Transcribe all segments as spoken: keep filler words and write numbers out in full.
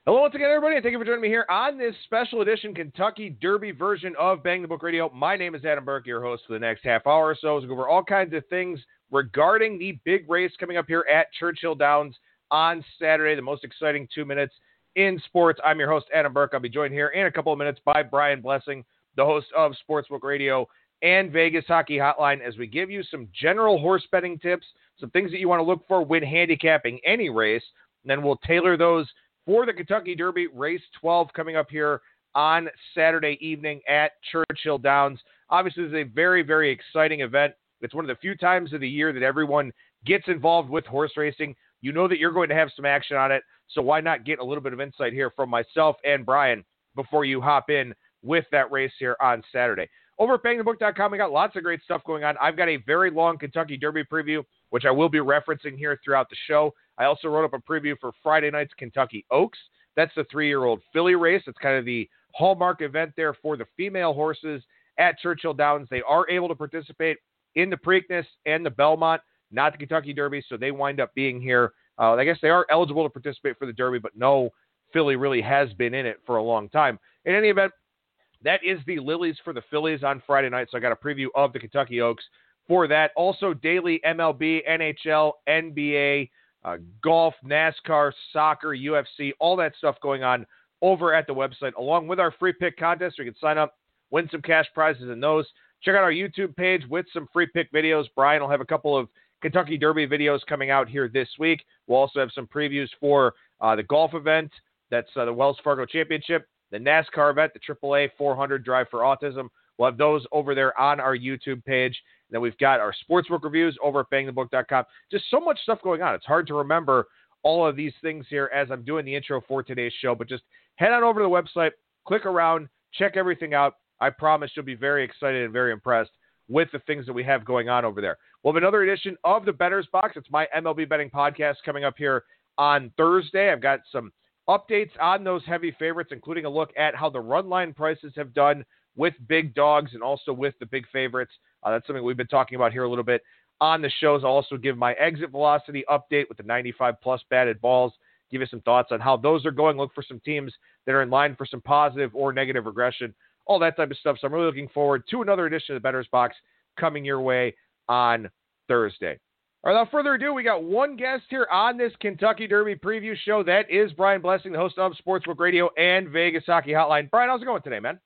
Hello once again, everybody, and thank you for joining me here on this special edition Kentucky Derby version of Bang the Book Radio. My name is Adam Burke, your host for the next half hour or so. We'll go over all kinds of things regarding the big race coming up here at Churchill Downs on Saturday, the most exciting two minutes in sports. I'm your host, Adam Burke. I'll be joined here in a couple of minutes by Brian Blessing, the host of Sportsbook Radio and Vegas Hockey Hotline, as we give you some general horse betting tips, some things that you want to look for when handicapping any race, and then we'll tailor those for the Kentucky Derby, race twelve coming up here on Saturday evening at Churchill Downs. Obviously, this is a very, very exciting event. It's one of the few times of the year that everyone gets involved with horse racing. You know that you're going to have some action on it, so why not get a little bit of insight here from myself and Brian before you hop in with that race here on Saturday. Over at bang the book dot com, we got lots of great stuff going on. I've got a very long Kentucky Derby preview, which I will be referencing here throughout the show. I also wrote up a preview for Friday night's Kentucky Oaks. That's the three-year-old filly race. It's kind of the hallmark event there for the female horses at Churchill Downs. They are able to participate in the Preakness and the Belmont, not the Kentucky Derby, so they wind up being here. Uh, I guess they are eligible to participate for the Derby, but no filly really has been in it for a long time. In any event, that is the Lilies for the fillies on Friday night, so I got a preview of the Kentucky Oaks for that. Also, daily M L B, N H L, N B A, Uh, golf, NASCAR, soccer, U F C, all that stuff going on over at the website, along with our free pick contest. You can sign up, win some cash prizes in those. Check out our YouTube page with some free pick videos. Brian will have a couple of Kentucky Derby videos coming out here this week. We'll also have some previews for uh, the golf event. That's uh, the Wells Fargo Championship, the NASCAR event, the triple A four hundred Drive for Autism. We'll have those over there on our YouTube page. Then we've got our sportsbook reviews over at bang the book dot com. Just so much stuff going on. It's hard to remember all of these things here as I'm doing the intro for today's show. But just head on over to the website, click around, check everything out. I promise you'll be very excited and very impressed with the things that we have going on over there. We'll have another edition of the Bettor's Box. It's my M L B betting podcast coming up here on Thursday. I've got some updates on those heavy favorites, including a look at how the run line prices have done with big dogs and also with the big favorites. Uh, that's something we've been talking about here a little bit on the shows. I'll also give my exit velocity update with the ninety-five plus batted balls, give you some thoughts on how those are going, look for some teams that are in line for some positive or negative regression, all that type of stuff. So I'm really looking forward to another edition of the Bettor's Box coming your way on Thursday. All right, without further ado, we got one guest here on this Kentucky Derby preview show. That is Brian Blessing, the host of Sportsbook Radio and Vegas Hockey Hotline. Brian, how's it going today, man?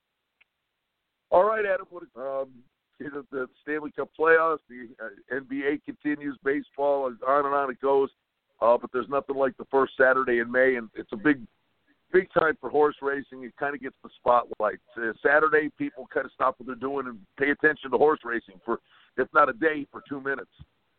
All right, Adam. Um, the Stanley Cup playoffs, the uh, N B A continues, baseball, on and on it goes. Uh, but there's nothing like the first Saturday in May, and it's a big, big time for horse racing. It kind of gets the spotlight. Uh, Saturday, people kind of stop what they're doing and pay attention to horse racing for, if not a day, for two minutes.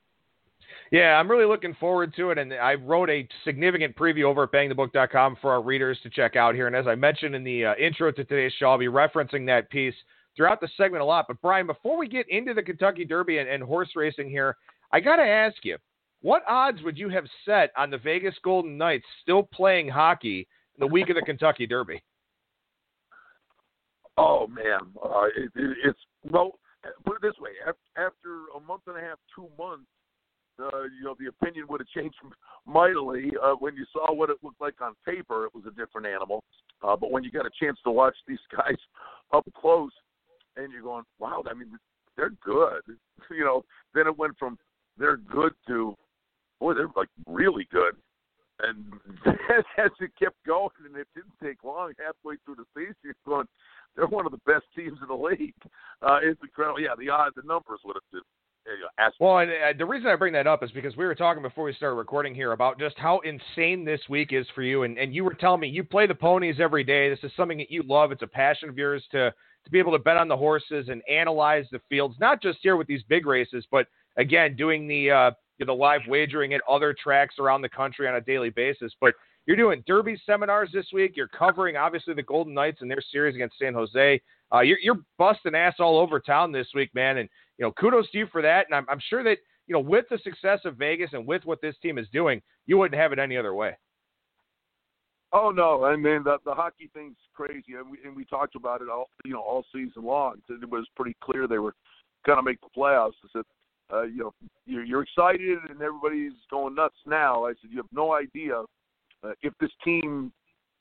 Yeah, I'm really looking forward to it, and I wrote a significant preview over at bang the book dot com for our readers to check out here. And as I mentioned in the uh, intro to today's show, I'll be referencing that piece throughout the segment a lot. But, Brian, before we get into the Kentucky Derby and, and horse racing here, I got to ask you, what odds would you have set on the Vegas Golden Knights still playing hockey in the week of the Kentucky Derby? Oh, man. Uh, it, it, it's, well, put it this way. After a month and a half, two months, uh, you know, the opinion would have changed mightily. Uh, when you saw what it looked like on paper, it was a different animal. Uh, but when you got a chance to watch these guys up close, and you're going, wow, I mean, they're good. You know, then it went from they're good to, boy, they're like really good. And as it kept going, and it didn't take long, halfway through the season, you're going, they're one of the best teams in the league. Uh, it's incredible. Yeah, the odds, the numbers would have been. Well, and uh, the reason I bring that up is because we were talking before we started recording here about just how insane this week is for you. And, and you were telling me you play the ponies every day. This is something that you love. It's a passion of yours to, to be able to bet on the horses and analyze the fields, not just here with these big races, but, again, doing the, uh, the live wagering at other tracks around the country on a daily basis. But you're doing Derby seminars this week. You're covering, obviously, the Golden Knights and their series against San Jose. Uh, you're, you're busting ass all over town this week, man. And, you know, kudos to you for that. And I'm, I'm sure that, you know, with the success of Vegas and with what this team is doing, you wouldn't have it any other way. Oh, no. I mean, the, the hockey thing's crazy. And we, and we talked about it all, you know, all season long. It was pretty clear they were going to make the playoffs. I said, uh, you know, you're, you're excited and everybody's going nuts now. I said, you have no idea uh, if this team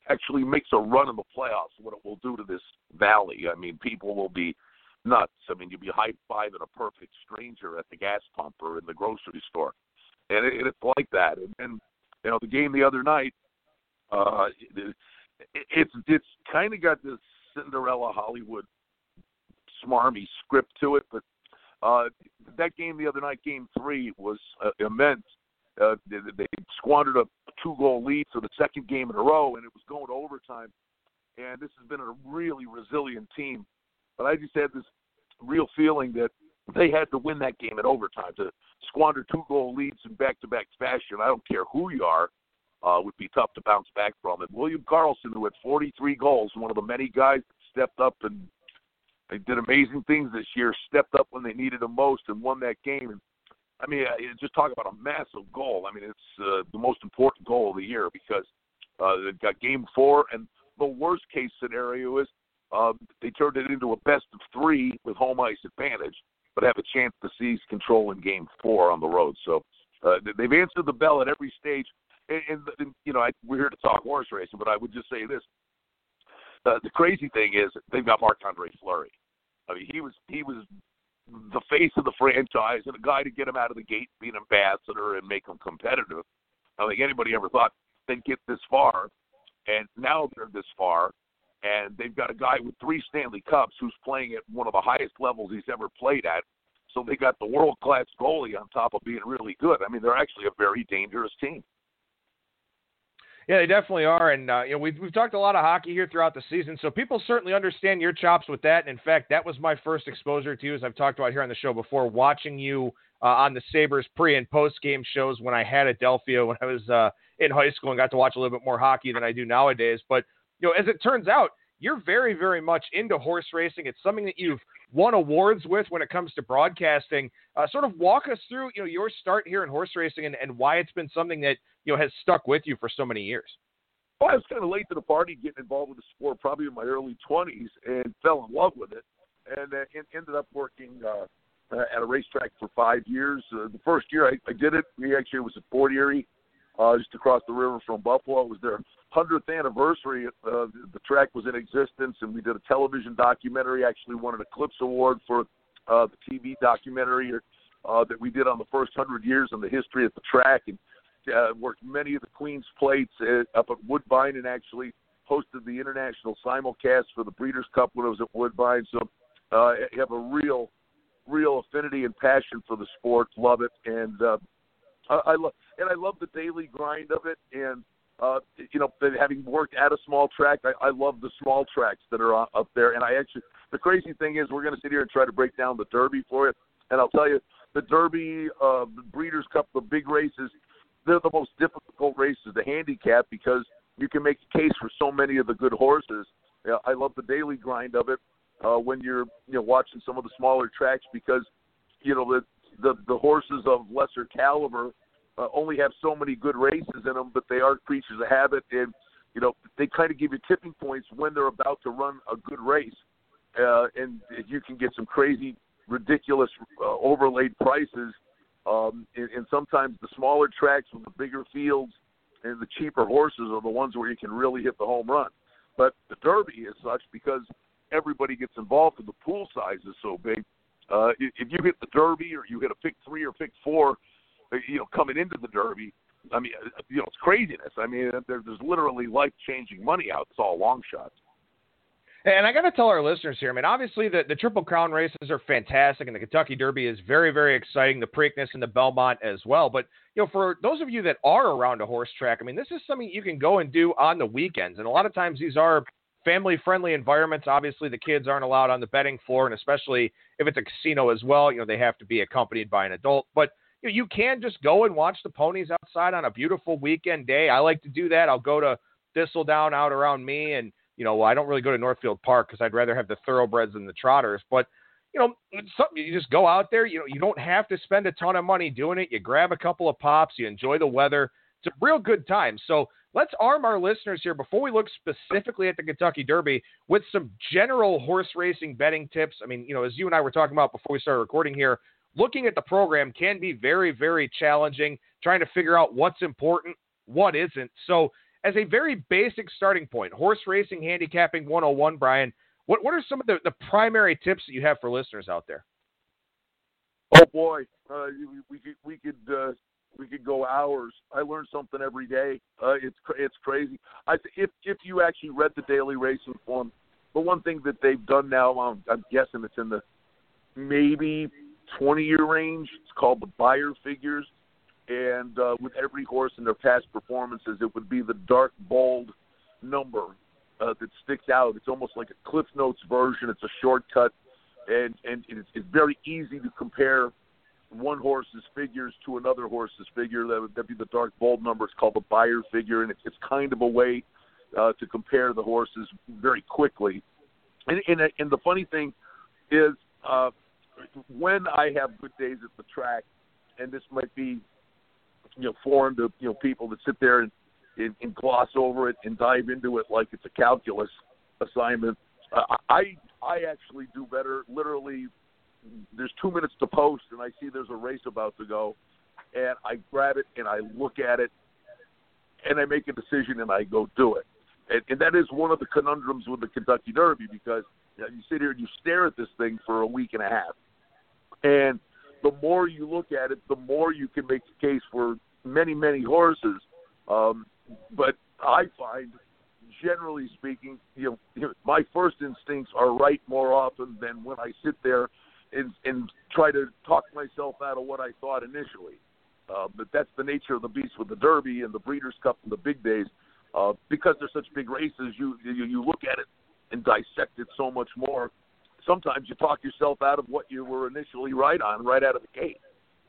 actually makes a run in the playoffs, what it will do to this valley. I mean, people will be nuts. I mean, you'll be high-fiving a perfect stranger at the gas pump or in the grocery store. And, it, and it's like that. And, and, you know, the game the other night, uh, it, it's it's kind of got this Cinderella Hollywood smarmy script to it, but uh, that game the other night, game three, was uh, immense. Uh, they, they squandered a two-goal lead for the second game in a row, and it was going to overtime. And this has been a really resilient team. But I just had this real feeling that they had to win that game in overtime. To squander two-goal leads in back-to-back fashion, I don't care who you are, uh, would be tough to bounce back from. And William Karlsson, who had forty-three goals, one of the many guys that stepped up and they did amazing things this year, stepped up when they needed him most and won that game. And I mean, just talk about a massive goal. I mean, it's uh, the most important goal of the year because uh, they've got game four, and the worst-case scenario is uh, they turned it into a best of three with home ice advantage, but have a chance to seize control in game four on the road. So uh, they've answered the bell at every stage. And, and, and you know, I, we're here to talk horse racing, but I would just say this. Uh, the crazy thing is they've got Marc-Andre Fleury. I mean, he was he was the face of the franchise and a guy to get him out of the gate, be an ambassador and make him competitive. I don't think anybody ever thought they'd get this far, and now they're this far, and they've got a guy with three Stanley Cups who's playing at one of the highest levels he's ever played at. So they got the world-class goalie on top of being really good. I mean, they're actually a very dangerous team. Yeah, they definitely are, and uh, you know we've we've talked a lot of hockey here throughout the season, so people certainly understand your chops with that. And in fact, that was my first exposure to you, as I've talked about here on the show before, watching you uh, on the Sabres pre and post game shows when I had Adelphia when I was uh, in high school and got to watch a little bit more hockey than I do nowadays. But you know, as it turns out, you're very, very much into horse racing. It's something that you've won awards with when it comes to broadcasting. Uh, sort of walk us through, you know, your start here in horse racing and, and why it's been something that, you know, has stuck with you for so many years. Well, I was kind of late to the party getting involved with the sport, probably in my early twenties, and fell in love with it, and uh, ended up working uh, at a racetrack for five years. Uh, the first year I, I did it, we actually it was at Fort Erie, uh, just across the river from Buffalo. It was their hundredth anniversary. Uh, the track was in existence, and we did a television documentary. Actually won an Eclipse Award for uh, the T V documentary uh, that we did on the first hundred years in the history of the track, and uh, worked many of the Queen's Plates uh, up at Woodbine, and actually hosted the international simulcast for the Breeders' Cup when I was at Woodbine. So uh, I have a real, real affinity and passion for the sport. Love it, and uh, I, I love and I love the daily grind of it. And uh, you know, having worked at a small track, I, I love the small tracks that are up there. And I actually, the crazy thing is, we're going to sit here and try to break down the Derby for you. And I'll tell you, the Derby, uh, the Breeders' Cup, the big races, they're the most difficult races to handicap because you can make a case for so many of the good horses. You know, I love the daily grind of it uh, when you're you know watching some of the smaller tracks because you know the the, the horses of lesser caliber uh, only have so many good races in them, but they are creatures of habit, and you know they kind of give you tipping points when they're about to run a good race, uh, and you can get some crazy, ridiculous uh, overlaid prices. Um, and, and sometimes the smaller tracks with the bigger fields and the cheaper horses are the ones where you can really hit the home run. But the Derby is such because everybody gets involved and the pool size is so big. Uh, if you hit the Derby or you hit a pick three or pick four, you know, coming into the Derby, I mean, you know, it's craziness. I mean, there's literally life-changing money out. It's all long shots. And I got to tell our listeners here, I mean, obviously the, the Triple Crown races are fantastic, and the Kentucky Derby is very, very exciting, the Preakness and the Belmont as well. But, you know, for those of you that are around a horse track, I mean, this is something you can go and do on the weekends. And a lot of times these are family-friendly environments. Obviously, the kids aren't allowed on the betting floor, and especially if it's a casino as well, you know, they have to be accompanied by an adult. But you know, you can just go and watch the ponies outside on a beautiful weekend day. I like to do that. I'll go to Thistledown out around me, and you know, I don't really go to Northfield Park because I'd rather have the thoroughbreds than the trotters. But, you know, it's something you just go out there. You know, you don't have to spend a ton of money doing it. You grab a couple of pops. You enjoy the weather. It's a real good time. So let's arm our listeners here before we look specifically at the Kentucky Derby with some general horse racing betting tips. I mean, you know, as you and I were talking about before we started recording here, looking at the program can be very, very challenging, trying to figure out what's important, what isn't. So as a very basic starting point, horse racing handicapping one oh one, Brian, what, what are some of the, the primary tips that you have for listeners out there? Oh boy, uh, we, we could we could uh, we could go hours. I learn something every day. Uh, it's it's crazy. I if if you actually read the daily racing form, the one thing that they've done now, I'm, I'm guessing it's in the maybe twenty year range. It's called the Beyer figures, and uh, with every horse in their past performances, it would be the dark bold number uh, that sticks out. It's almost like a Cliff Notes version. It's a shortcut. And and it's, it's very easy to compare one horse's figures to another horse's figure. That would that'd be the dark bold number. It's called the Beyer figure, and it's, it's kind of a way uh, to compare the horses very quickly. And, and, and the funny thing is, uh, when I have good days at the track, and this might be, you know, foreign to you know people that sit there and, and, and gloss over it and dive into it like it's a calculus assignment. Uh, I I actually do better. Literally, there's two minutes to post, and I see there's a race about to go, and I grab it and I look at it, and I make a decision and I go do it. And, and that is one of the conundrums with the Kentucky Derby, because you know, you sit here and you stare at this thing for a week and a half, and the more you look at it, the more you can make the case for many, many horses. Um, but I find, generally speaking, you know, my first instincts are right more often than when I sit there and, and try to talk myself out of what I thought initially. Uh, but that's the nature of the beast with the Derby and the Breeders' Cup and the big days. Uh, because they're such big races, you, you you look at it and dissect it so much more. Sometimes you talk yourself out of what you were initially right on right out of the gate.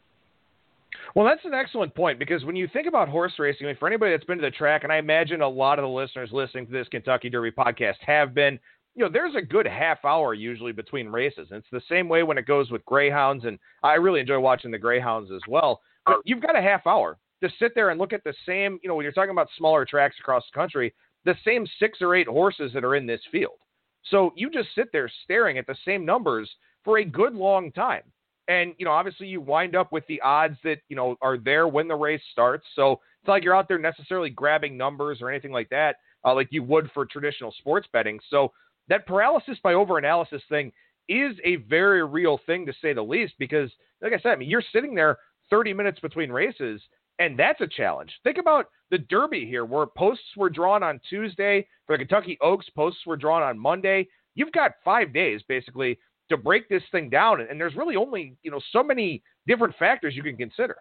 Well, that's an excellent point, because when you think about horse racing, I mean, for anybody that's been to the track, and I imagine a lot of the listeners listening to this Kentucky Derby podcast have been, you know, there's a good half hour usually between races. And it's the same way when it goes with greyhounds, and I really enjoy watching the greyhounds as well. But you've got a half hour to sit there and look at the same, you know, when you're talking about smaller tracks across the country, the same six or eight horses that are in this field. So you just sit there staring at the same numbers for a good long time. And, you know, obviously you wind up with the odds that, you know, are there when the race starts. So it's not like you're out there necessarily grabbing numbers or anything like that, uh, like you would for traditional sports betting. So that paralysis by overanalysis thing is a very real thing, to say the least, because, like I said, I mean, you're sitting there thirty minutes between races, and that's a challenge. Think about the Derby here, where posts were drawn on Tuesday. For the Kentucky Oaks, posts were drawn on Monday. You've got five days, basically, to break this thing down. And there's really only, you know, so many different factors you can consider.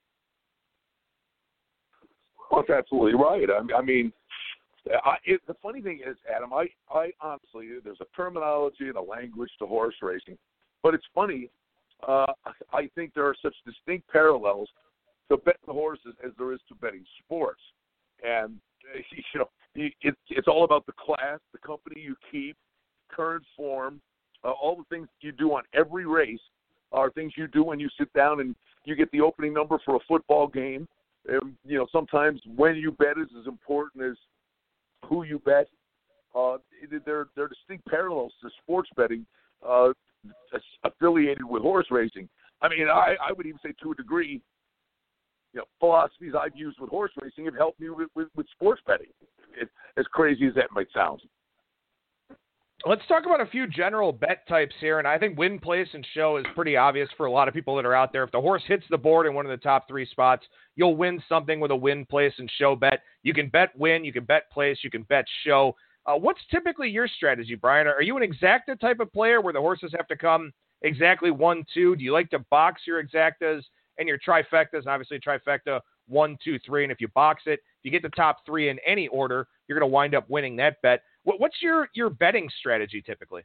Well, that's absolutely right. I, I mean, I, it, the funny thing is, Adam, I, I honestly, there's a terminology and a language to horse racing, but it's funny. Uh, I think there are such distinct parallels to betting the horses as there is to betting sports. And, you know, it, it's all about the class, the company you keep, current form. Uh, all the things you do on every race are things you do when you sit down and you get the opening number for a football game. And, you know, sometimes when you bet is as important as who you bet. Uh, they're, they're distinct parallels to sports betting uh, affiliated with horse racing. I mean, I, I would even say to a degree, you know, philosophies I've used with horse racing have helped me with, with, with sports betting, it, as crazy as that might sound. Let's talk about a few general bet types here, and I think win, place, and show is pretty obvious for a lot of people that are out there. If the horse hits the board in one of the top three spots, you'll win something with a win, place, and show bet. You can bet win, you can bet place, you can bet show. Uh, what's typically your strategy, Brian? Are you an exacta type of player where the horses have to come exactly one, two? Do you like to box your exactas and your trifectas? And obviously trifecta, one, two, three. And if you box it, if you get the top three in any order, you're going to wind up winning that bet. What's your, your betting strategy typically?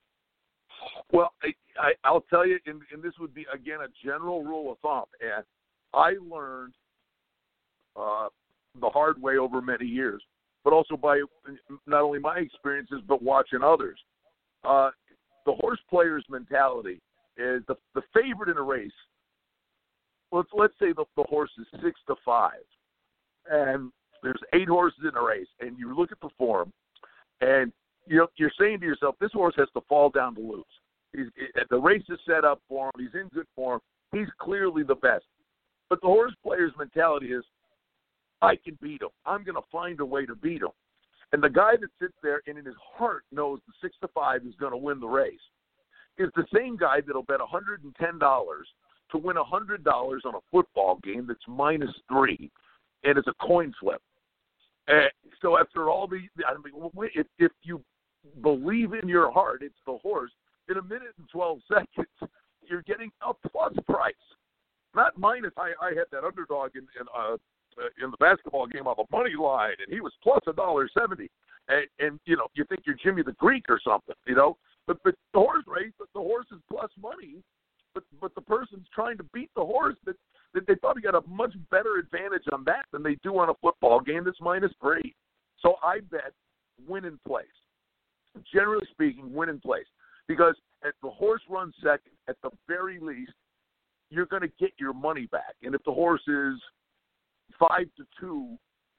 Well, I, I, I'll tell you, and, and this would be, again, a general rule of thumb. And I learned uh, the hard way over many years, but also by not only my experiences, but watching others. Uh, the horse player's mentality is the, the favorite in a race. Let's, let's say the, the horse is six to five, and there's eight horses in a race, and you look at the form, and you're, you're saying to yourself, this horse has to fall down to lose. He's, the race is set up for him. He's in good form. He's clearly the best. But the horse player's mentality is, I can beat him. I'm going to find a way to beat him. And the guy that sits there and in his heart knows the six to five is going to win the race is the same guy that'll bet one hundred ten dollars to win one hundred dollars on a football game that's minus three, and it's a coin flip. Uh, so after all the, I mean, if, if you believe in your heart, it's the horse. In a minute and twelve seconds, you're getting a plus price, not minus. I, I had that underdog in in, uh, in the basketball game on the money line, and he was plus a dollar seventy. And, and you know, you think you're Jimmy the Greek or something, you know. But but the horse race, the horse is plus money. But but the person's trying to beat the horse. That, that they probably got a much better advantage on that than they do on a football game that's minus three. So I bet win in place. Generally speaking, win in place. Because if the horse runs second, at the very least, you're going to get your money back. And if the horse is five to two,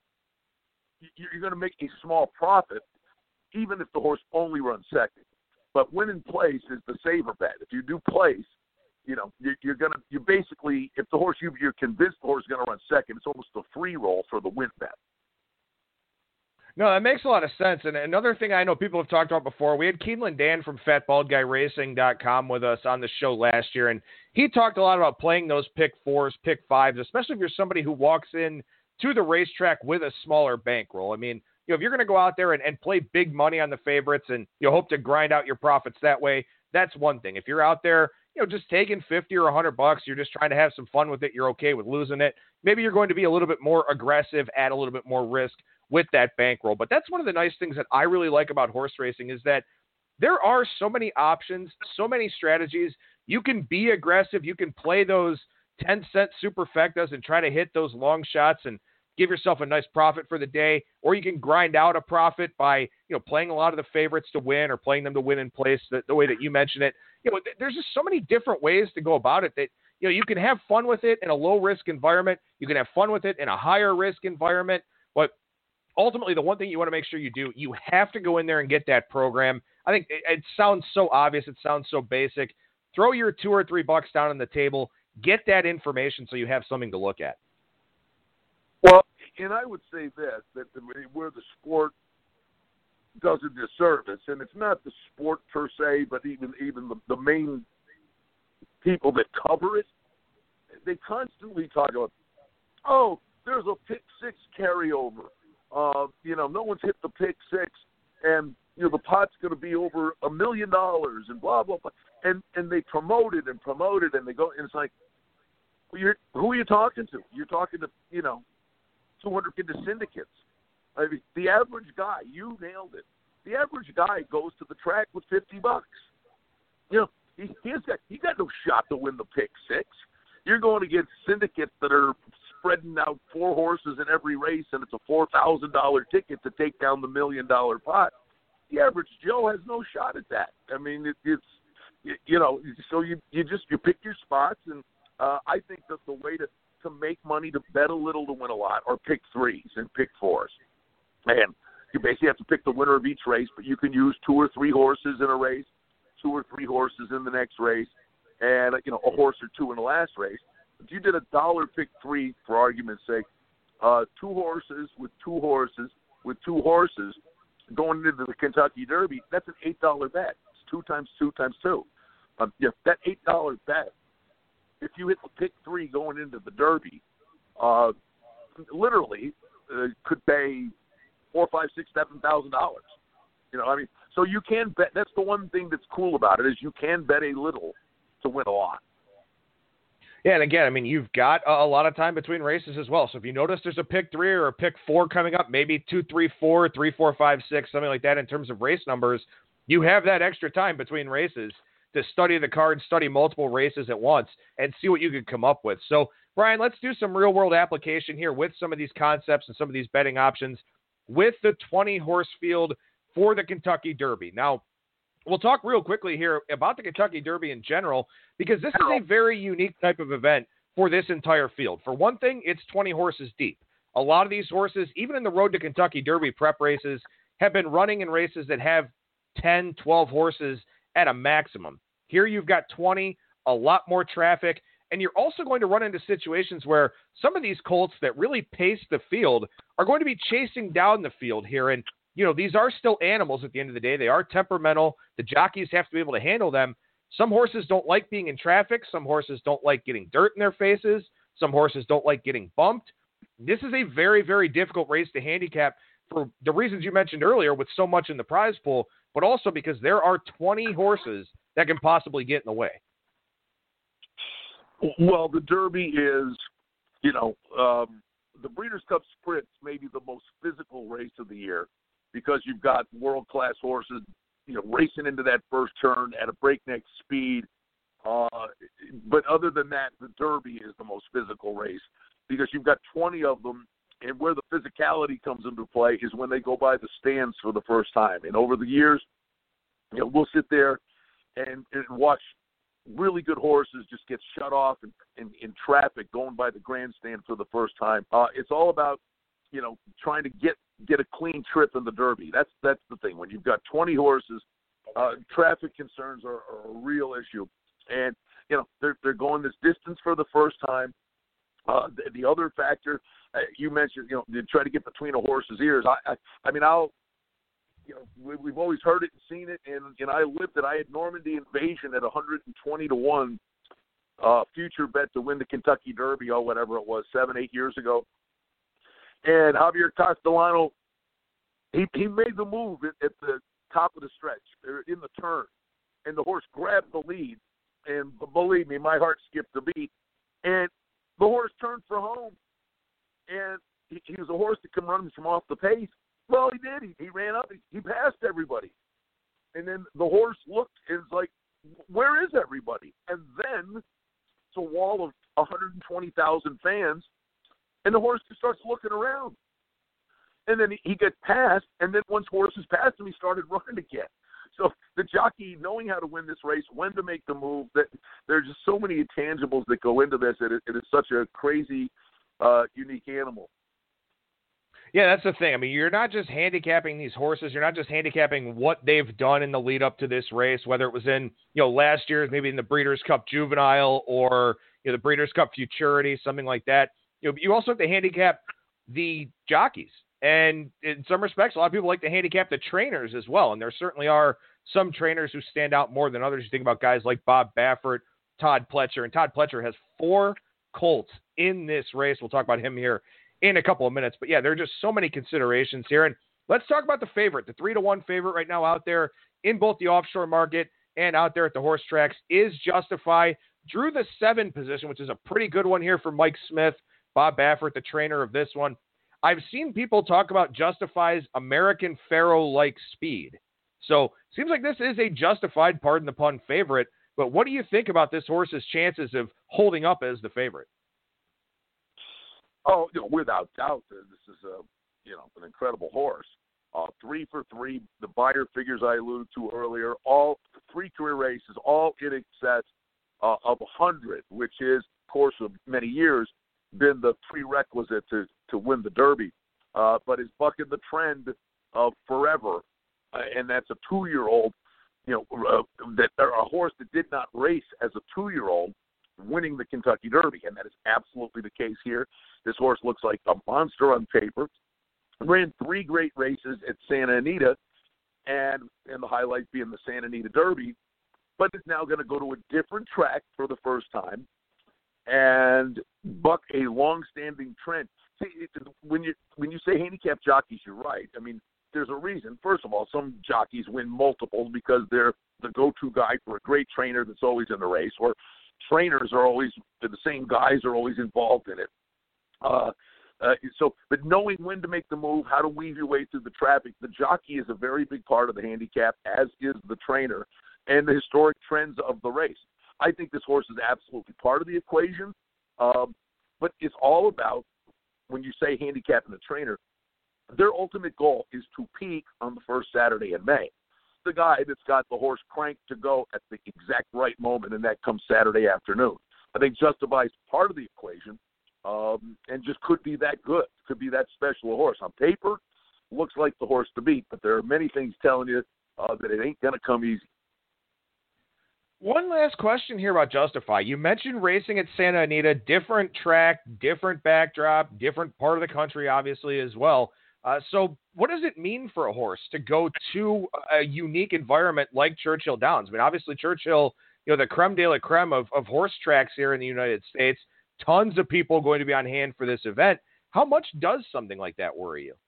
you're going to make a small profit, even if the horse only runs second. But win in place is the saver bet. If you do place, you know, you're, you're going to, you basically, if the horse, you, you're convinced the horse is going to run second, it's almost a free roll for the win bet. No, that makes a lot of sense. And another thing I know people have talked about before, we had Keeneland Dan from fat bald guy racing dot com with us on the show last year, and he talked a lot about playing those pick fours, pick fives, especially if you're somebody who walks in to the racetrack with a smaller bankroll. I mean, you know, if you're going to go out there and, and play big money on the favorites and you hope to grind out your profits that way, that's one thing. If you're out there, you know, just taking fifty or one hundred bucks, you're just trying to have some fun with it, you're okay with losing it, maybe you're going to be a little bit more aggressive, add a little bit more risk with that bankroll. But that's one of the nice things that I really like about horse racing is that there are so many options, so many strategies. You can be aggressive. You can play those ten cent superfectas and try to hit those long shots and give yourself a nice profit for the day, or you can grind out a profit by, you know, playing a lot of the favorites to win or playing them to win in place the, the way that you mentioned it. You know, th- there's just so many different ways to go about it that, you know, you can have fun with it in a low risk environment. You can have fun with it in a higher risk environment, but ultimately, the one thing you want to make sure you do, you have to go in there and get that program. I think it, it sounds so obvious. It sounds so basic. Throw your two or three bucks down on the table. Get that information so you have something to look at. Well, and I would say this, that the, where the sport does a disservice, and it's not the sport per se, but even, even the, the main people that cover it, they constantly talk about, oh, there's a pick six carryover. Uh, you know, no one's hit the pick six, and you know the pot's going to be over a million dollars, and blah blah blah, and and they promote it and promote it, and they go, and it's like, well, you're, who are you talking to? You're talking to, you know, two hundred into syndicates. I mean, the average guy, you nailed it. The average guy goes to the track with fifty bucks. You know, he he's got he got no shot to win the pick six. You're going against syndicates that are spreading out four horses in every race, and it's a four thousand dollars ticket to take down the million-dollar pot. The average Joe has no shot at that. I mean, it, it's, you know, so you you just, you pick your spots, and uh, I think that the way to, to make money, to bet a little to win a lot, are pick threes and pick fours. And you basically have to pick the winner of each race, but you can use two or three horses in a race, two or three horses in the next race, and, you know, a horse or two in the last race. If you did a dollar pick three, for argument's sake, uh, two horses with two horses with two horses going into the Kentucky Derby, that's an eight dollar bet. It's two times two times two. Um, yeah, that eight dollar bet, if you hit the pick three going into the Derby, uh, literally uh, could pay four, five, six, seven thousand dollars. You know, I mean, so you can bet. That's the one thing that's cool about it, is you can bet a little to win a lot. Yeah, and again, I mean, you've got a, a lot of time between races as well. So if you notice there's a pick three or a pick four coming up, maybe two, three, four, three, four, five, six, something like that in terms of race numbers, you have that extra time between races to study the card, study multiple races at once, and see what you could come up with. So, Brian, let's do some real-world application here with some of these concepts and some of these betting options with the twenty-horse field for the Kentucky Derby. Now, we'll talk real quickly here about the Kentucky Derby in general, because this is a very unique type of event for this entire field. For one thing, it's twenty horses deep. A lot of these horses, even in the Road to Kentucky Derby prep races, have been running in races that have ten, twelve horses at a maximum. Here you've got twenty, a lot more traffic, And you're also going to run into situations where some of these colts that really pace the field are going to be chasing down the field here. And, you know, these are still animals at the end of the day. They are temperamental. The jockeys have to be able to handle them. Some horses don't like being in traffic. Some horses don't like getting dirt in their faces. Some horses don't like getting bumped. This is a very, very difficult race to handicap for the reasons you mentioned earlier with so much in the prize pool, but also because there are twenty horses that can possibly get in the way. Well, the Derby is, you know, um, the Breeders' Cup Sprint's maybe the most physical race of the year because you've got world-class horses, you know, racing into that first turn at a breakneck speed. Uh, but other than that, the Derby is the most physical race because you've got twenty of them, and where the physicality comes into play is when they go by the stands for the first time. And over the years, you know, we'll sit there and, and watch really good horses just get shut off in, in, in traffic going by the grandstand for the first time. Uh, it's all about, you know, trying to get, get a clean trip in the Derby. That's that's the thing. When you've got twenty horses, uh, traffic concerns are, are a real issue. And, you know, they're, they're going this distance for the first time. Uh, the, the other factor, uh, you mentioned, you know, to try to get between a horse's ears. I, I, I mean, I'll, you know, we, we've always heard it and seen it, and, and I lived it. I had Normandy Invasion at one hundred twenty to one, uh, future bet to win the Kentucky Derby, or whatever it was, seven, eight years ago. And Javier Castellano, he, he made the move at, at the top of the stretch, or in the turn, and the horse grabbed the lead. And believe me, my heart skipped a beat. And the horse turned for home, and he, he was a horse that could run from off the pace. Well, he did. He, he ran up. He, he passed everybody. And then the horse looked and was like, where is everybody? And then it's a wall of one hundred twenty thousand fans, and the horse just starts looking around. And then he, he gets passed, and then once horses passed him, he started running again. So the jockey, knowing how to win this race, when to make the move, that there's just so many intangibles that go into this. It, it is such a crazy, uh, unique animal. Yeah, that's the thing. I mean, you're not just handicapping these horses. You're not just handicapping what they've done in the lead up to this race, whether it was in, you know, last year's, maybe in the Breeders' Cup Juvenile or, you know, the Breeders' Cup Futurity, something like that. You know, but you also have to handicap the jockeys. And in some respects, a lot of people like to handicap the trainers as well. And there certainly are some trainers who stand out more than others. You think about guys like Bob Baffert, Todd Pletcher, and Todd Pletcher has four colts in this race. We'll talk about him here in a couple of minutes. But yeah, there are just so many considerations here. And let's talk about the favorite. The three to one favorite right now out there in both the offshore market and out there at the horse tracks is Justify. Drew the seven position, which is a pretty good one here for Mike Smith, Bob Baffert, the trainer of this one. I've seen people talk about Justify's American Pharoah-like speed. So seems like this is a justified, pardon the pun, favorite. But what do you think about this horse's chances of holding up as the favorite? Oh, you know, without doubt, this is a you know an incredible horse. Uh, three for three, the Beyer figures I alluded to earlier, all three career races, all in excess uh, of one hundred, which is, of course, of many years, been the prerequisite to, to win the Derby, uh, but is bucking the trend of forever, uh, and that's a two-year-old, you know, uh, that a horse that did not race as a two-year-old winning the Kentucky Derby, and that is absolutely the case here. This horse looks like a monster on paper. Ran three great races at Santa Anita, and and the highlight being the Santa Anita Derby, but is now going to go to a different track for the first time and buck a long-standing trend. See, it, when you when you say handicap jockeys, you're right. I mean, there's a reason. First of all, some jockeys win multiples because they're the go-to guy for a great trainer that's always in the race, or trainers are always the same guys are always involved in it. Uh, uh, so, but knowing when to make the move, how to weave your way through the traffic, the jockey is a very big part of the handicap, as is the trainer and the historic trends of the race. I think this horse is absolutely part of the equation, um, but it's all about, when you say handicapping the trainer, their ultimate goal is to peak on the first Saturday in May. The guy that's got the horse cranked to go at the exact right moment, and that comes Saturday afternoon. I think Justify is part of the equation, um, and just could be that good, could be that special a horse. On paper, looks like the horse to beat, but there are many things telling you uh, that it ain't going to come easy. One last question here about Justify. You mentioned racing at Santa Anita, different track, different backdrop, different part of the country, obviously, as well. Uh, so what does it mean for a horse to go to a unique environment like Churchill Downs? I mean, obviously, Churchill, you know, the creme de la creme of, of horse tracks here in the United States, tons of people going to be on hand for this event. How much does something like that worry you?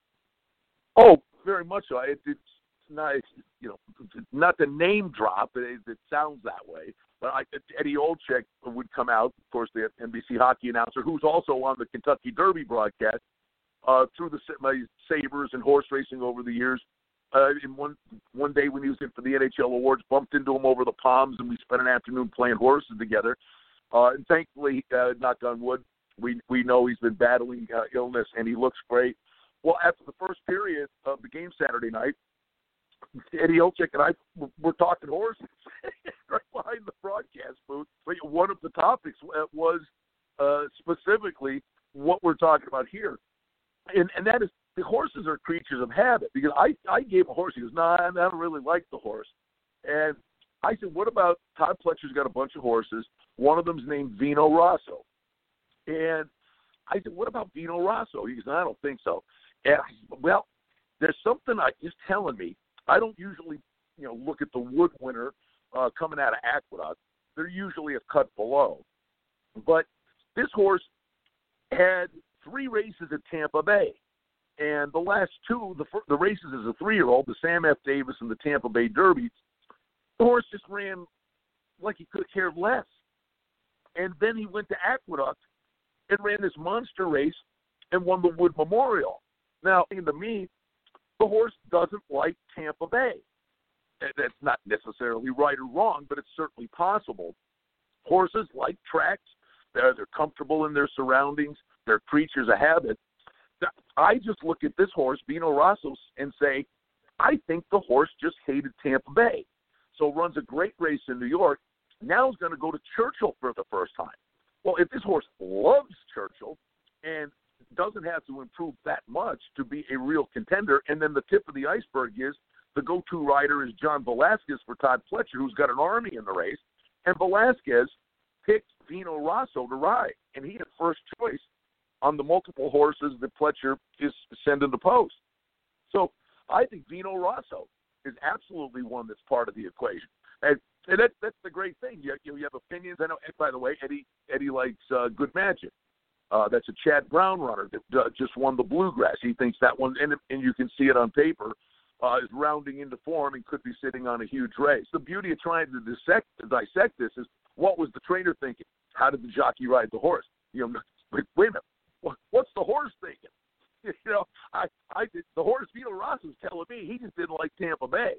Oh, very much so. It, it's not, you know, not the name drop. It, it sounds that way. But I, Eddie Olczyk would come out, of course, the N B C hockey announcer, who's also on the Kentucky Derby broadcast, uh, through the my Sabres and horse racing over the years. Uh, in one one day when he was in for the N H L awards, bumped into him over the Palms, and we spent an afternoon playing horses together. Uh, and thankfully, uh, knock on wood, we we know he's been battling uh, illness, and he looks great. Well, after the first period of the game Saturday night, Eddie Olczyk and I were talking horses right behind the broadcast booth. But one of the topics was uh, specifically what we're talking about here, and and that is the horses are creatures of habit. Because I I gave a horse, he goes, no, nah, I don't really like the horse, and I said, what about Todd Pletcher's got a bunch of horses. One of them's named Vino Rosso, and I said, what about Vino Rosso? He goes, no, I don't think so. And I said, well, there's something I just telling me. I don't usually, you know, look at the Wood winner uh, coming out of Aqueduct. They're usually a cut below. But this horse had three races at Tampa Bay. And the last two, the, the races as a three-year-old, the Sam F. Davis and the Tampa Bay Derby, the horse just ran like he could have cared less. And then he went to Aqueduct and ran this monster race and won the Wood Memorial. Now, to me, the horse doesn't like Tampa Bay. That's not necessarily right or wrong, but it's certainly possible. Horses like tracks. They're, they're comfortable in their surroundings. They're creatures of habit. I just look at this horse, Vino Rosso, and say, I think the horse just hated Tampa Bay. So runs a great race in New York. Now he's going to go to Churchill for the first time. Well, if this horse loves Churchill and doesn't have to improve that much to be a real contender, and then the tip of the iceberg is the go-to rider is John Velazquez for Todd Pletcher, who's got an army in the race, and Velazquez picked Vino Rosso to ride, and he had first choice on the multiple horses that Pletcher is sending to post. So I think Vino Rosso is absolutely one that's part of the equation. And, and that, that's the great thing. You, you, you have opinions. I know, by the way, Eddie Eddie likes uh, Good Magic. Uh, that's a Chad Brown runner that uh, just won the Bluegrass. He thinks that one, and, and you can see it on paper, uh, is rounding into form and could be sitting on a huge race. The beauty of trying to dissect, dissect this is, what was the trainer thinking? How did the jockey ride the horse? You know, wait, wait a minute. What's the horse thinking? You know, I, I did, the horse Vino Rosso was telling me he just didn't like Tampa Bay.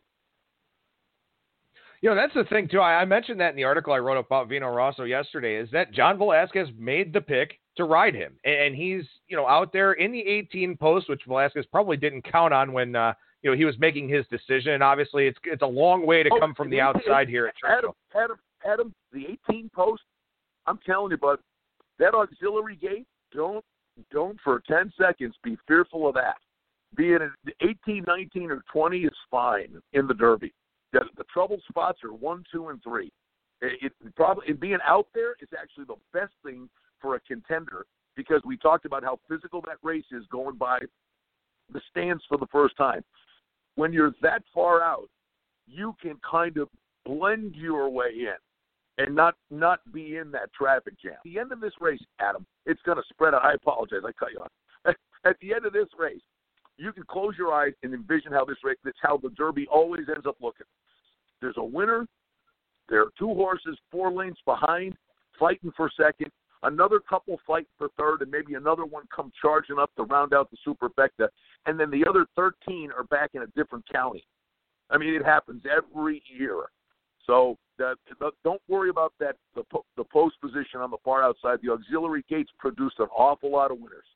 You know, that's the thing, too. I, I mentioned that in the article I wrote about Vino Rosso yesterday, is that John Velazquez made the pick to ride him. And, and he's, you know, out there in the eighteen post, which Velazquez probably didn't count on when, uh, you know, he was making his decision. And obviously it's it's a long way to oh, come from the outside here at Churchill. Adam, Adam, Adam, the eighteen post, I'm telling you, bud, that auxiliary gate, don't, don't for ten seconds be fearful of that. Be it eighteen, nineteen, or twenty is fine in the Derby. The, the trouble spots are one, two, and three. It, it probably it being out there is actually the best thing for a contender, because we talked about how physical that race is going by the stands for the first time. When you're that far out, you can kind of blend your way in and not not be in that traffic jam. At the end of this race, Adam, it's going to spread out. I apologize, I cut you off. At the end of this race, you can close your eyes and envision how this race, that's how the Derby always ends up looking. There's a winner. There are two horses four lengths behind, fighting for second. Another couple fight for third, and maybe another one come charging up to round out the superfecta. And then the other thirteen are back in a different county. I mean, it happens every year. So that, don't worry about that. The, the post position on the far outside, the auxiliary gates produce an awful lot of winners.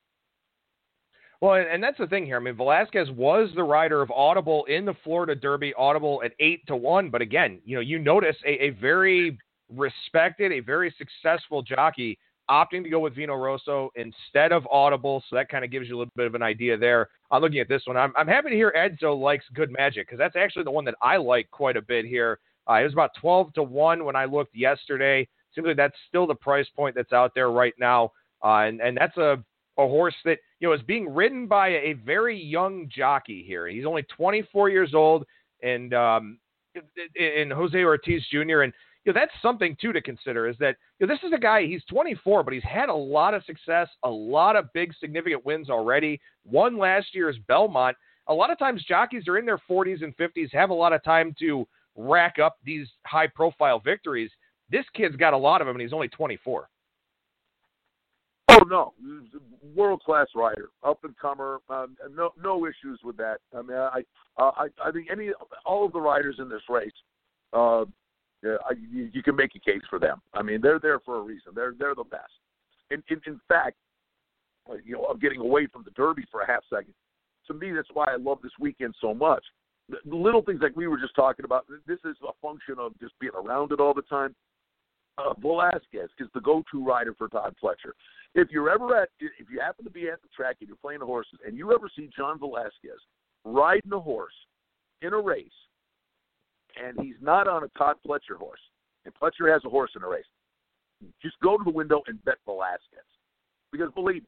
Well, and that's the thing here. I mean, Velazquez was the rider of Audible in the Florida Derby, Audible at eight to one. But again, you know, you notice a, a very respected, a very successful jockey opting to go with Vino Rosso instead of Audible. So that kind of gives you a little bit of an idea there. I'm looking at this one. I'm, I'm happy to hear Edzo likes Good Magic, because that's actually the one that I like quite a bit here. Uh, it was about twelve to one when I looked yesterday. Seems like that's still the price point that's out there right now. Uh, and, and that's a, a horse that, you know, is being ridden by a very young jockey here. He's only twenty-four years old, and um, in Jose Ortiz Junior And, you know, that's something, too, to consider is that, you know, this is a guy, he's twenty-four, but he's had a lot of success, a lot of big, significant wins already. Won last year's Belmont. A lot of times jockeys are in their forties and fifties, have a lot of time to rack up these high-profile victories. This kid's got a lot of them, and he's only twenty-four. Oh, no. World-class rider, up-and-comer, um, no no issues with that. I mean, I uh, I, I think any all of the riders in this race, uh, yeah, I, you, you can make a case for them. I mean, they're there for a reason. They're they're the best. In, in, in fact, you know, I'm getting away from the Derby for a half second. To me, that's why I love this weekend so much. The little things like we were just talking about, this is a function of just being around it all the time. Uh, Velasquez is the go-to rider for Todd Pletcher. If you're ever at, if you happen to be at the track and you're playing the horses, and you ever see John Velasquez riding a horse in a race, and he's not on a Todd Pletcher horse, and Pletcher has a horse in a race, just go to the window and bet Velasquez. Because believe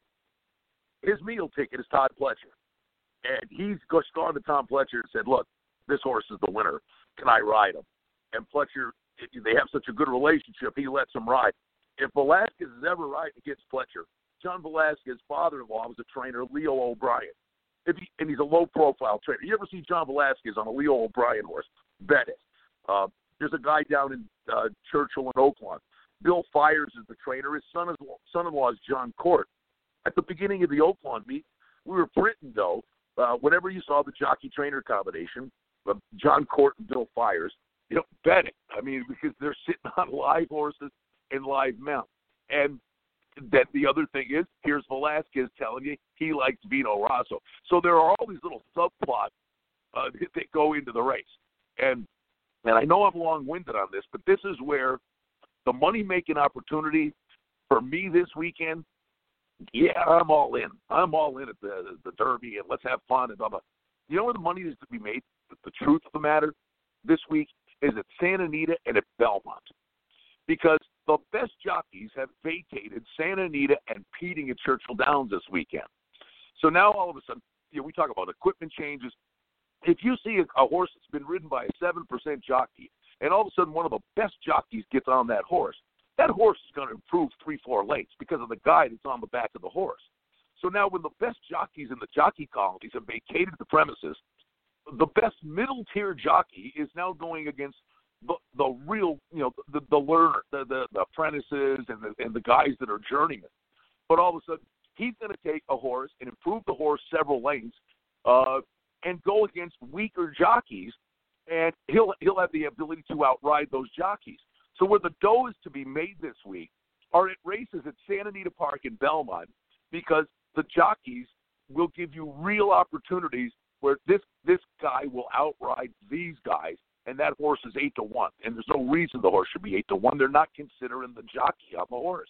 me, his meal ticket is Todd Pletcher. And he's gone to Tom Pletcher and said, look, this horse is the winner. Can I ride him? And Pletcher, they have such a good relationship, he lets him ride. If Velasquez is ever riding against Pletcher, John Velasquez's father-in-law was a trainer, Leo O'Brien. If he, and he's a low-profile trainer. You ever see John Velasquez on a Leo O'Brien horse? Bet it. Uh, there's a guy down in uh, Churchill and Oaklawn. Bill Fires is the trainer. His son is, son-in-law is John Court. At the beginning of the Oaklawn meet, we were printing, though, Uh, whenever you saw the jockey-trainer combination, uh, John Court and Bill Fires, you know, bet it. I mean, because they're sitting on live horses and live mounts. And that the other thing is, here's Velasquez telling you he likes Vino Rosso. So there are all these little subplots uh, that go into the race. And and I know I'm long-winded on this, but this is where the money-making opportunity for me this weekend, yeah, I'm all in. I'm all in at the the Derby, and let's have fun and blah, blah. You know where the money is to be made? The truth of the matter this week is at Santa Anita and at Belmont. Because the best jockeys have vacated Santa Anita and Peting at Churchill Downs this weekend. So now all of a sudden, you know, we talk about equipment changes. If you see a, a horse that's been ridden by a seven percent jockey, and all of a sudden one of the best jockeys gets on that horse, that horse is going to improve three, four lengths because of the guy that's on the back of the horse. So now when the best jockeys in the jockey colonies have vacated the premises, the best middle-tier jockey is now going against the, the real, you know, the, the learner, the, the, the apprentices and the, and the guys that are journeymen. But all of a sudden, he's going to take a horse and improve the horse several lengths uh, and go against weaker jockeys, and he'll he'll have the ability to outride those jockeys. So where the dough is to be made this week are at races at Santa Anita Park in Belmont, because the jockeys will give you real opportunities where this this guy will outride these guys, and that horse is eight to one. And there's no reason the horse should be eight to one. They're not considering the jockey on the horse.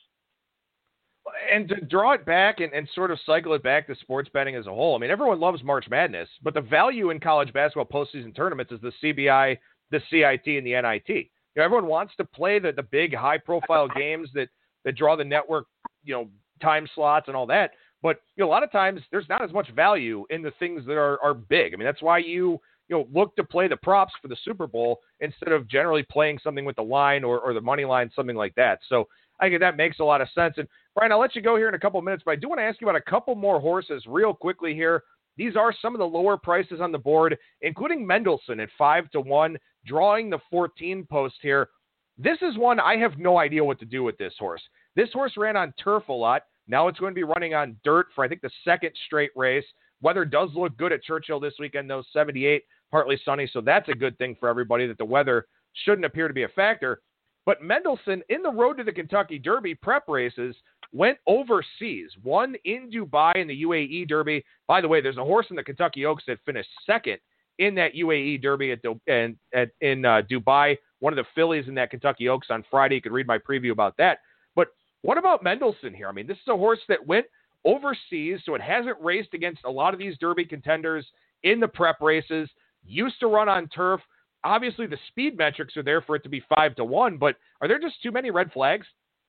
And to draw it back and, and sort of cycle it back to sports betting as a whole, I mean, everyone loves March Madness, but the value in college basketball postseason tournaments is the C B I, the C I T, and the N I T. You know, everyone wants to play the, the big high-profile games that, that draw the network, you know, time slots and all that. But you know, a lot of times there's not as much value in the things that are, are big. I mean, that's why you you know look to play the props for the Super Bowl instead of generally playing something with the line or, or the money line, something like that. So I think that makes a lot of sense. And Brian, I'll let you go here in a couple of minutes, but I do want to ask you about a couple more horses real quickly here. These are some of the lower prices on the board, including Mendelssohn at five to one, drawing the fourteen post here. This is one I have no idea what to do with this horse. This horse ran on turf a lot. Now it's going to be running on dirt for, I think, the second straight race. Weather does look good at Churchill this weekend, though, seventy-eight, partly sunny, so that's a good thing for everybody that the weather shouldn't appear to be a factor. But Mendelssohn, in the Road to the Kentucky Derby prep races, went overseas, won in Dubai in the U A E Derby. By the way, there's a horse in the Kentucky Oaks that finished second in that U A E Derby at, at, at in uh, Dubai. One of the fillies in that Kentucky Oaks on Friday. You could read my preview about that. But what about Mendelssohn here? I mean, this is a horse that went overseas, so it hasn't raced against a lot of these Derby contenders in the prep races, used to run on turf. obviously the speed metrics are there for it to be five to one, but are there just too many red flags?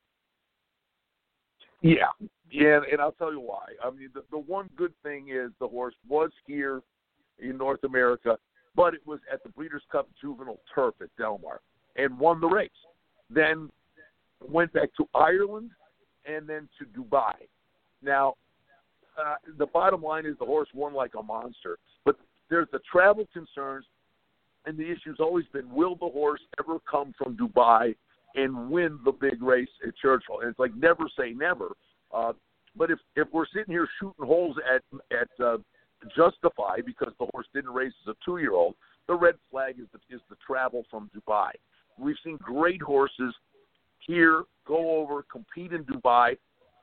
Yeah, yeah, and I'll tell you why. I mean, the, the one good thing is the horse was here in North America, but it was at the Breeders' Cup Juvenile Turf at Del Mar and won the race. Then went back to Ireland and then to Dubai. Now, uh, the bottom line is the horse won like a monster, but there's the travel concerns, and the issue's always been, will the horse ever come from Dubai and win the big race at Churchill? And it's like never say never. Uh, but if, if we're sitting here shooting holes at at uh, Justify because the horse didn't race as a two-year-old, the red flag is the, is the travel from Dubai. We've seen great horses here go over, compete in Dubai,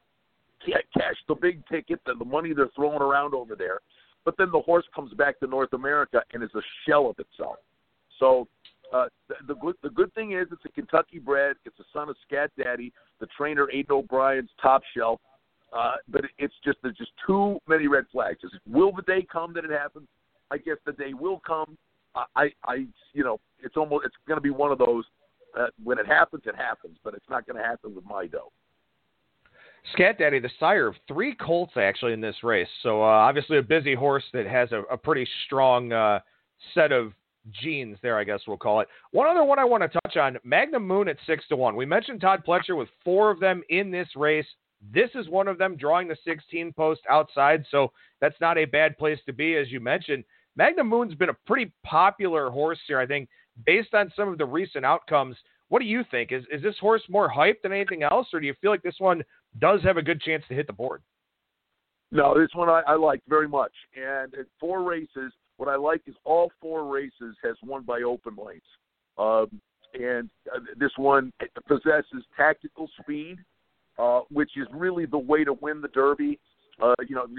cash the big ticket, the, the money they're throwing around over there, but then the horse comes back to North America and is a shell of itself. So uh, the, the good the good thing is it's a Kentucky bred. It's a son of Scat Daddy, the trainer Aidan O'Brien's top shelf. Uh, but it's just there's just too many red flags. Just, will the day come that it happens? I guess the day will come. I, I you know, it's almost it's going to be one of those. Uh, when it happens, it happens, but it's not going to happen with my doe. Scat Daddy, the sire of three colts actually in this race. So uh, obviously a busy horse that has a, a pretty strong uh, set of genes there, I guess we'll call it. One other one I want to touch on, Magnum Moon at six to one. We mentioned Todd Pletcher with four of them in this race. This is one of them drawing the sixteen post outside, so that's not a bad place to be, as you mentioned. Magnum Moon's been a pretty popular horse here, I think, based on some of the recent outcomes. What do you think? Is is this horse more hyped than anything else, or do you feel like this one does have a good chance to hit the board? No, this one I, I like very much. And at four races, what I like is all four races has won by open lanes. Um, and uh, this one possesses tactical speed, uh, which is really the way to win the Derby. Uh, you know,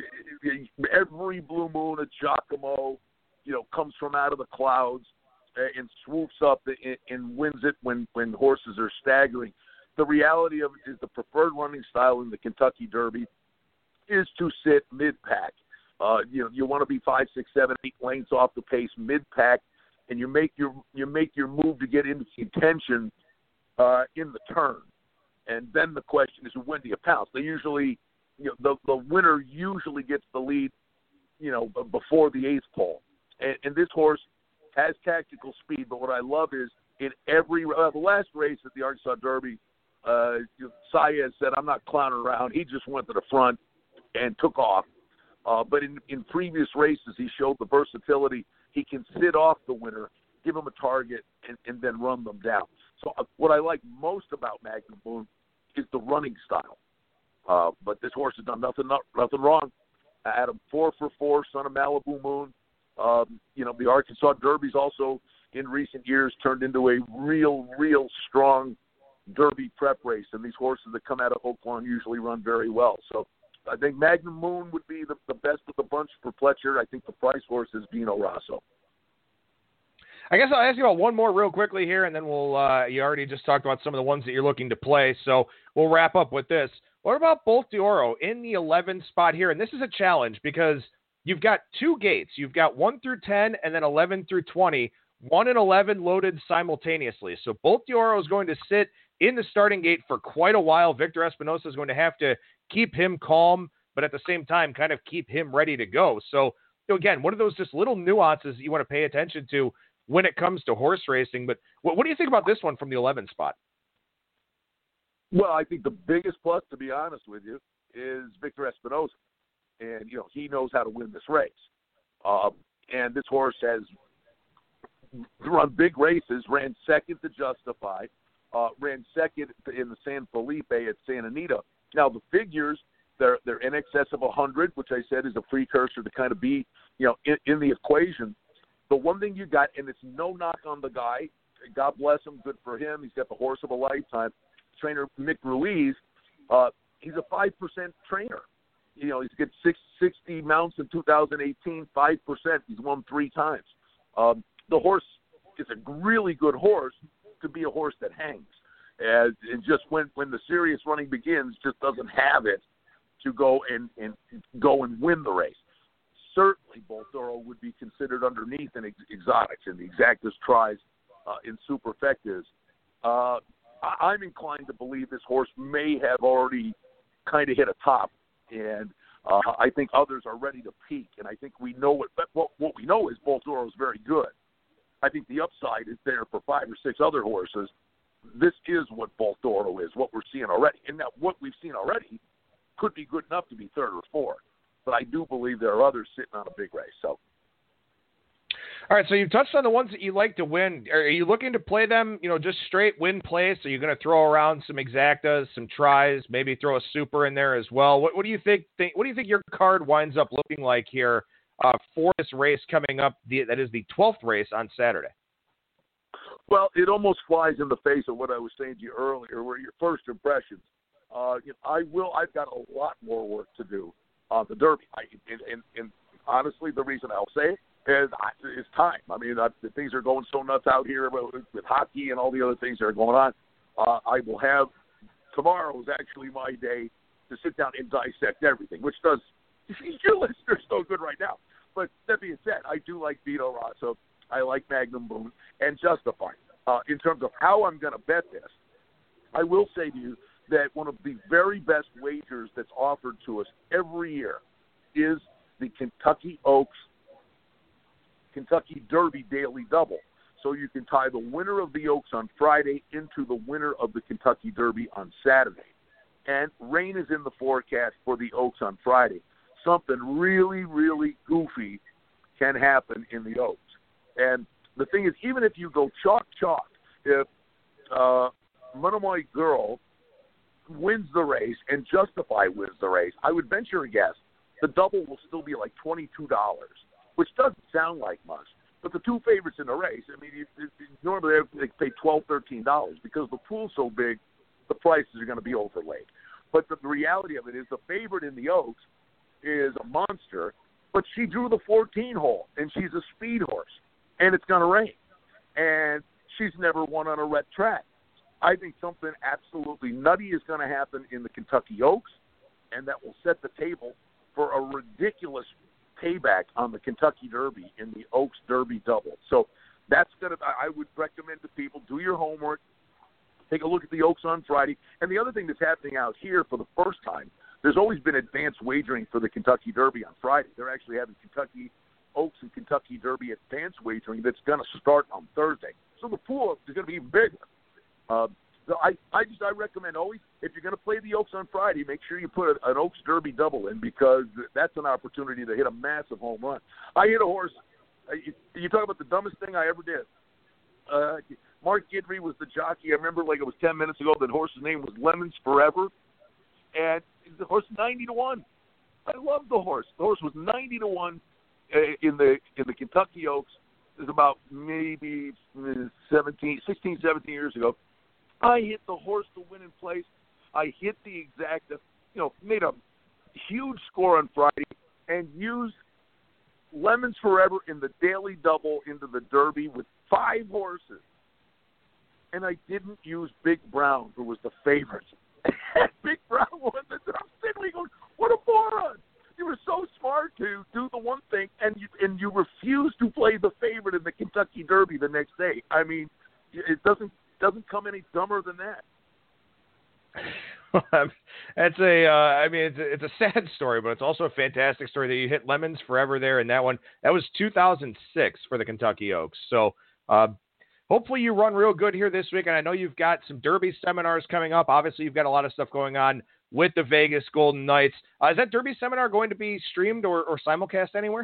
every Blue Moon at Giacomo, you know, comes from out of the clouds and swoops up and, and wins it when, when horses are staggering. The reality of it is the preferred running style in the Kentucky Derby is to sit mid-pack. Uh, you know, you want to be five, six, seven, eight lengths off the pace, mid-pack, and you make your you make your move to get into contention uh, in the turn. And then the question is, when do you pounce? They usually, you know, the the winner usually gets the lead, you know, before the eighth pole. And, and this horse has tactical speed, but what I love is in every uh, the last race at the Arkansas Derby, uh, Saez said, "I'm not clowning around." He just went to the front and took off. Uh, but in, in previous races, he showed the versatility. He can sit off the winner, give him a target, and, and then run them down. So uh, what I like most about Magnum Moon is the running style. Uh, but this horse has done nothing nothing wrong. Adam, four for four, son of Malibu Moon. Um, you know, the Arkansas Derby's also in recent years turned into a real, real strong Derby prep race. And these horses that come out of Oaklawn usually run very well. So I think Magnum Moon would be the, the best of the bunch for Pletcher. I think the price horse is Vino Rosso. I guess I'll ask you about one more real quickly here, and then we'll, uh, you already just talked about some of the ones that you're looking to play, so we'll wrap up with this. What about Bolt d'Oro in the eleven spot here? And this is a challenge because you've got two gates. You've got one through ten and then eleven through twenty, one and eleven loaded simultaneously. So Bolt d'Oro is going to sit in the starting gate for quite a while. Victor Espinosa is going to have to keep him calm, but at the same time kind of keep him ready to go. So, you know, again, one of those just little nuances that you want to pay attention to when it comes to horse racing. But what, what do you think about this one from the eleven spot? Well, I think the biggest plus, to be honest with you, is Victor Espinosa. And, you know, he knows how to win this race. Uh, and this horse has run big races, ran second to Justify, uh, ran second in the San Felipe at Santa Anita. Now, the figures, they're, they're in excess of one hundred, which I said is a precursor to kind of be, you know, in, in the equation. The one thing you got, and it's no knock on the guy, God bless him, good for him, he's got the horse of a lifetime, trainer Mick Ruiz, uh, he's a five percent trainer. You know, he's got six, sixty mounts in two thousand eighteen, five percent. He's won three times. Um, the horse is a really good horse to be a horse that hangs. And, and just when, when the serious running begins, just doesn't have it to go and, and go and win the race. certainly Baltoro would be considered underneath in ex- exotics and the exactas, tries, uh, in superfectas. Uh, I- I'm inclined to believe this horse may have already kind of hit a top, and uh, I think others are ready to peak. And I think we know what what, what we know is Baltoro is very good. I think the upside is there for five or six other horses. This is what Baltoro is, what we're seeing already. And now what we've seen already could be good enough to be third or fourth. But I do believe there are others sitting on a big race. So, all right, so you've touched on the ones that you like to win. Are you looking to play them, you know, just straight win plays? So you're going to throw around some exactas, some tries, maybe throw a super in there as well. What, what do you think, think? What do you think your card winds up looking like here uh, for this race coming up? The, that is the twelfth race on Saturday. Well, it almost flies in the face of what I was saying to you earlier, where your first impressions. Uh, you know, I will. I've got a lot more work to do on the Derby. I, and, and, and honestly, the reason I'll say it is, is time. I mean, I, the things are going so nuts out here with, with hockey and all the other things that are going on. Uh, I will have tomorrow is actually my day to sit down and dissect everything, which does your listeners so good right now. But that being said, I do like Vito Rosso. I like Magnum Boone and Justify. Uh, in terms of how I'm going to bet this, I will say to you that one of the very best wagers that's offered to us every year is the Kentucky Oaks Kentucky Derby Daily Double. So you can tie the winner of the Oaks on Friday into the winner of the Kentucky Derby on Saturday. And rain is in the forecast for the Oaks on Friday. Something really, really goofy can happen in the Oaks. And the thing is, even if you go chalk-chalk, if uh, Monomoy Girl wins the race and Justify wins the race, I would venture a guess the double will still be like twenty-two dollars, which doesn't sound like much. But the two favorites in the race, I mean, you, you, normally they pay twelve dollars, thirteen dollars. Because the pool's so big, the prices are going to be overlaid. But the, the reality of it is the favorite in the Oaks is a monster, but she drew the fourteen hole, and she's a speed horse, and it's going to rain. And she's never won on a wet track. I think something absolutely nutty is going to happen in the Kentucky Oaks, and that will set the table for a ridiculous payback on the Kentucky Derby in the Oaks Derby Double. So that's going to, I would recommend to people, do your homework, take a look at the Oaks on Friday. And the other thing that's happening out here for the first time, there's always been advanced wagering for the Kentucky Derby on Friday. They're actually having Kentucky Oaks and Kentucky Derby advanced wagering that's going to start on Thursday. So the pool is going to be even bigger. Uh, so I, I just I recommend always, if you're going to play the Oaks on Friday, make sure you put an Oaks Derby double in, because that's an opportunity to hit a massive home run. I hit a horse. You, you talk about the dumbest thing I ever did. Uh, Mark Guidry was the jockey. I remember like it was ten minutes ago. The horse's name was Lemons Forever, and the horse ninety to one. I love the horse. The horse was ninety to one uh, in the in the Kentucky Oaks. It was about maybe seventeen, sixteen, seventeen years ago. I hit the horse to win in place. I hit the exact, you know, made a huge score on Friday and used Lemons Forever in the daily double into the Derby with five horses. And I didn't use Big Brown, who was the favorite. Big Brown won the Derby. I'm sitting there going, what a moron. You were so smart to do the one thing, and you, and you refused to play the favorite in the Kentucky Derby the next day. I mean, it doesn't doesn't come any dumber than that. That's a, uh, I mean, it's a, it's a sad story, but it's also a fantastic story that you hit Lemons Forever there in that one. That was two thousand six for the Kentucky Oaks. So uh, hopefully you run real good here this week. And I know you've got some Derby seminars coming up. Obviously, you've got a lot of stuff going on with the Vegas Golden Knights. Uh, is that Derby seminar going to be streamed or, or simulcast anywhere?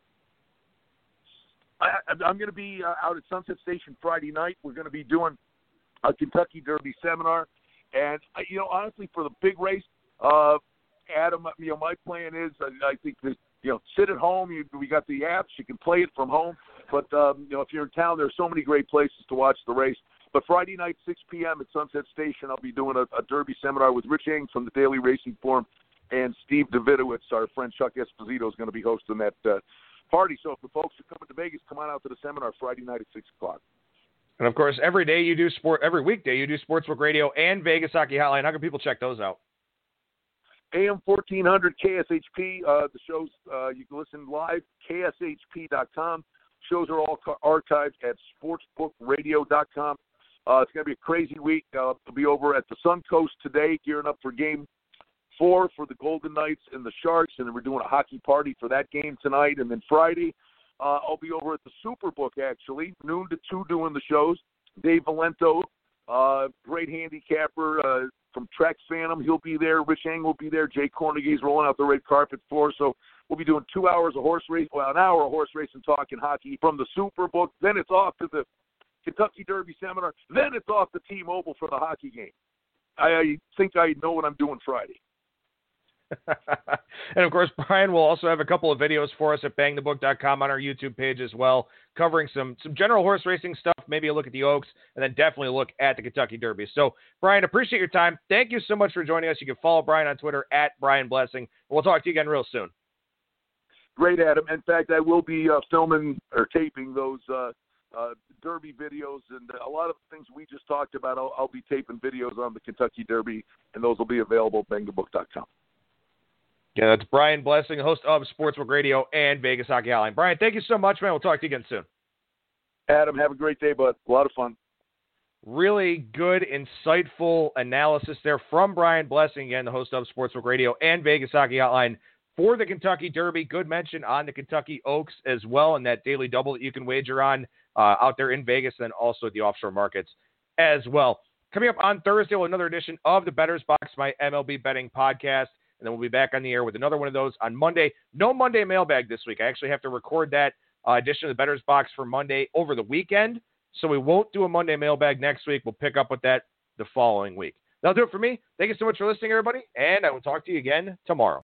I, I'm going to be uh, out at Sunset Station Friday night. We're going to be doing a Kentucky Derby seminar. And, you know, honestly, for the big race, uh, Adam, you know, my plan is I, I think that, you know, sit at home. You, we got the apps. You can play it from home. But, um, you know, if you're in town, there's so many great places to watch the race. But Friday night, six p.m. at Sunset Station, I'll be doing a, a Derby seminar with Rich Eng from the Daily Racing Forum, and Steve Davidowitz, our friend Chuck Esposito, is going to be hosting that uh, party. So if the folks are coming to Vegas, come on out to the seminar Friday night at six o'clock. And, of course, every day you do sport, every weekday you do Sportsbook Radio and Vegas Hockey Hotline. How can people check those out? A M fourteen hundred K S H P. Uh, the shows, uh, you can listen live, K S H P dot com. Shows are all archived at sportsbook radio dot com. Uh, it's going to be a crazy week. Uh, I'll be over at the Suncoast today, gearing up for game four for the Golden Knights and the Sharks, and then we're doing a hockey party for that game tonight. And then Friday, uh, I'll be over at the Superbook, actually, noon to two doing the shows. Dave Valento, uh, great handicapper uh, from Trax Phantom, he'll be there. Rich Eng will be there. Jay Kornegie's rolling out the red carpet for. So we'll be doing two hours of horse race, well, an hour of horse racing, talking hockey from the Superbook. Then it's off to the Kentucky Derby seminar. Then it's off to T-Mobile for the hockey game. I, I think I know what I'm doing Friday. And, of course, Brian will also have a couple of videos for us at bang the book dot com on our YouTube page as well, covering some some general horse racing stuff, maybe a look at the Oaks, and then definitely a look at the Kentucky Derby. So, Brian, appreciate your time. Thank you so much for joining us. You can follow Brian on Twitter at Brian Blessing. We'll talk to you again real soon. Great, Adam. In fact, I will be uh, filming or taping those uh, uh, Derby videos, and a lot of the things we just talked about, I'll, I'll be taping videos on the Kentucky Derby, and those will be available at bang the book dot com. Yeah, that's Brian Blessing, host of Sportsbook Radio and Vegas Hockey Hotline. Brian, thank you so much, man. We'll talk to you again soon. Adam, have a great day, bud. A lot of fun. Really good, insightful analysis there from Brian Blessing, again, the host of Sportsbook Radio and Vegas Hockey Hotline for the Kentucky Derby. Good mention on the Kentucky Oaks as well, and that daily double that you can wager on uh, out there in Vegas, and then also at the offshore markets as well. Coming up on Thursday, we'll have another edition of the Bettor's Box, my M L B betting podcast. And then we'll be back on the air with another one of those on Monday. No Monday mailbag this week. I actually have to record that uh, edition of the Bettor's Box for Monday over the weekend. So we won't do a Monday mailbag next week. We'll pick up with that the following week. That'll do it for me. Thank you so much for listening, everybody. And I will talk to you again tomorrow.